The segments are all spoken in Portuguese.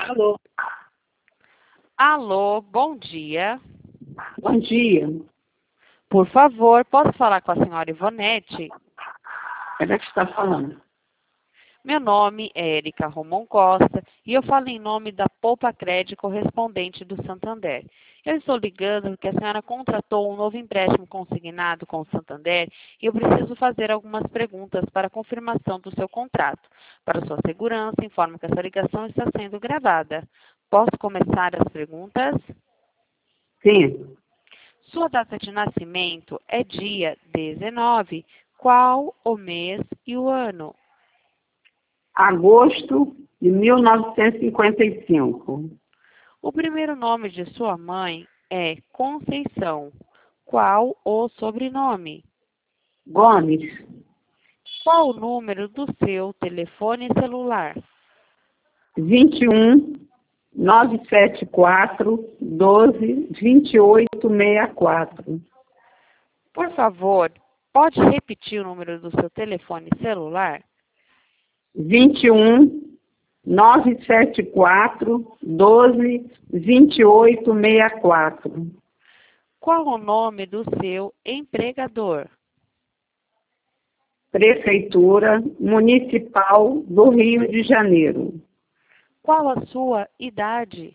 Alô, Alô, bom dia. bom dia. Por favor, posso falar com a senhora Ivonete? Ela é que está falando. Meu nome é Erika Romão Costa e eu falo em nome da Poupa Crédito correspondente do Santander. Eu estou ligando porque a senhora contratou um novo empréstimo consignado com o Santander e eu preciso fazer algumas perguntas para confirmação do seu contrato. Para sua segurança, informo que essa ligação está sendo gravada. Posso começar as perguntas? Sim, Sua data de nascimento é dia 19. Qual o mês e o ano? agosto de 1955. O primeiro nome de sua mãe é Conceição. Qual o sobrenome? Gomes, Qual o número do seu telefone celular? 21 974 12 2864. Por favor, pode repetir o número do seu telefone celular? 21 974 12 2864. Qual o nome do seu empregador? Prefeitura Municipal do Rio de Janeiro. Qual a sua idade?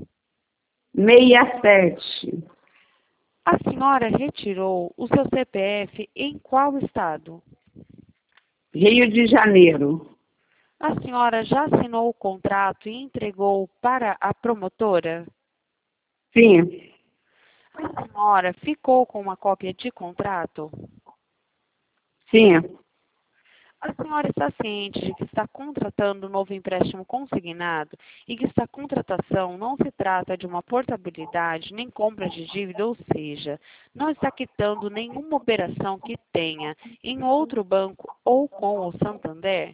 67. A senhora retirou o seu CPF em qual estado? Rio de Janeiro. A senhora já assinou o contrato e entregou para a promotora? Sim, A senhora ficou com uma cópia de contrato? sim. A senhora está ciente de que está contratando um novo empréstimo consignado e que esta contratação não se trata de uma portabilidade nem compra de dívida, ou seja, não está quitando nenhuma operação que tenha em outro banco ou com o Santander?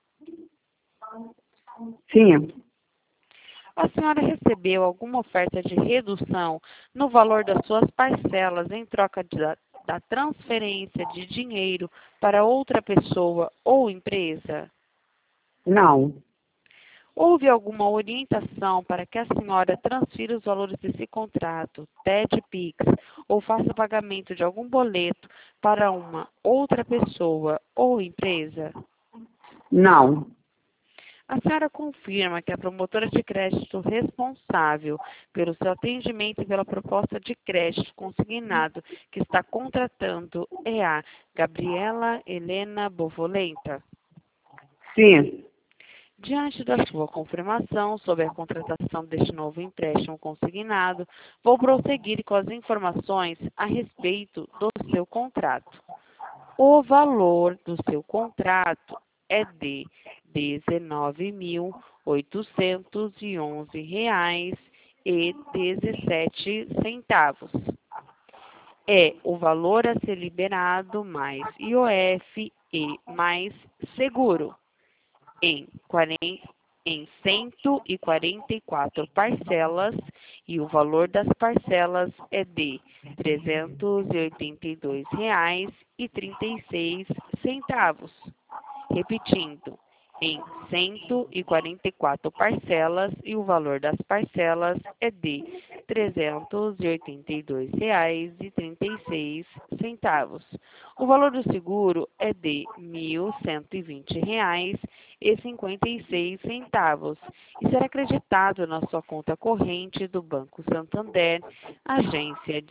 Sim, A senhora recebeu alguma oferta de redução no valor das suas parcelas em troca da transferência de dinheiro para outra pessoa ou empresa? não, Houve alguma orientação para que a senhora transfira os valores desse contrato, TED Pix, ou faça pagamento de algum boleto para uma outra pessoa ou empresa? não, A senhora confirma que a promotora de crédito responsável pelo seu atendimento e pela proposta de crédito consignado que está contratando é a Gabriela Helena Bovolenta? sim, Diante da sua confirmação sobre a contratação deste novo empréstimo consignado, vou prosseguir com as informações a respeito do seu contrato. O valor do seu contrato é de R$ 19.811,17. É o valor a ser liberado mais IOF e mais seguro em 144 parcelas, e o valor das parcelas é de R$ 382,36. Repetindo, em 144 parcelas, e o valor das parcelas é de R$ 382,36. O valor do seguro é de R$ 1.120,56 e será acreditado na sua conta corrente do Banco Santander, agência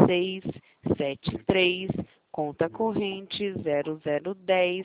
1673, conta corrente 0010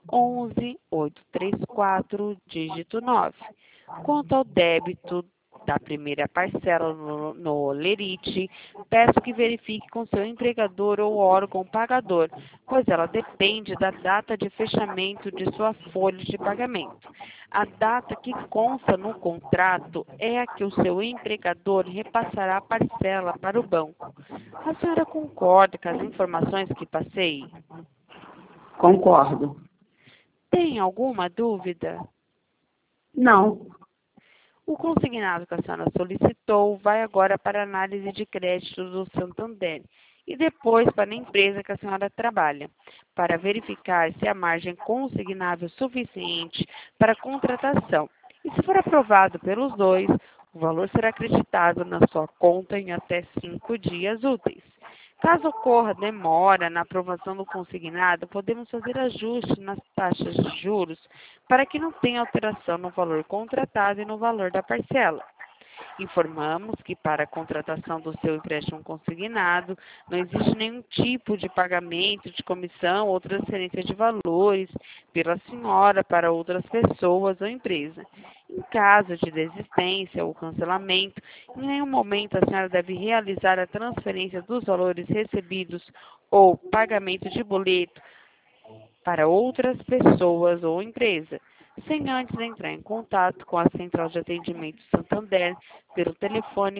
11834, dígito 9. Quanto ao débito da primeira parcela no Olerite, peço que verifique com seu empregador ou órgão pagador, pois ela depende da data de fechamento de sua folha de pagamento. A data que consta no contrato é a que o seu empregador repassará a parcela para o banco. A senhora concorda com as informações que passei? concordo. Tem alguma dúvida? Não, O consignado que a senhora solicitou vai agora para a análise de crédito do Santander e depois para a empresa que a senhora trabalha, para verificar se a margem consignável é suficiente para a contratação E se for aprovado pelos dois, o valor será acreditado na sua conta em até 5 dias úteis. Caso ocorra demora na aprovação do consignado, podemos fazer ajustes nas taxas de juros para que não tenha alteração no valor contratado e no valor da parcela. Informamos que para a contratação do seu empréstimo consignado, não existe nenhum tipo de pagamento de comissão ou transferência de valores pela senhora para outras pessoas ou empresa. Em caso de desistência ou cancelamento, em nenhum momento a senhora deve realizar a transferência dos valores recebidos ou pagamento de boleto para outras pessoas ou empresa, sem antes entrar em contato com a Central de Atendimento Santander pelo telefone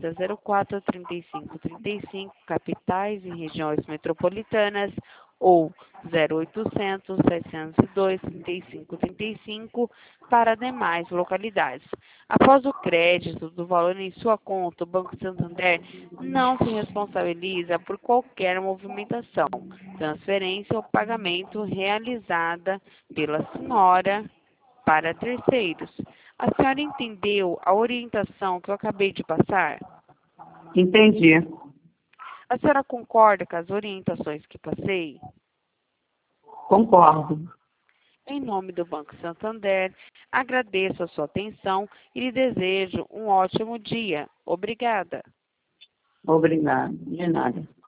4004-3535, capitais e regiões metropolitanas, ou 0800-702-3535 para demais localidades. Após o crédito do valor em sua conta, o Banco Santander não se responsabiliza por qualquer movimentação, transferência ou pagamento realizada pela senhora para terceiros. A senhora entendeu a orientação que eu acabei de passar? Entendi. A senhora concorda com as orientações que passei? Concordo. Em nome do Banco Santander, agradeço a sua atenção e lhe desejo um ótimo dia. Obrigada. Obrigada. De nada.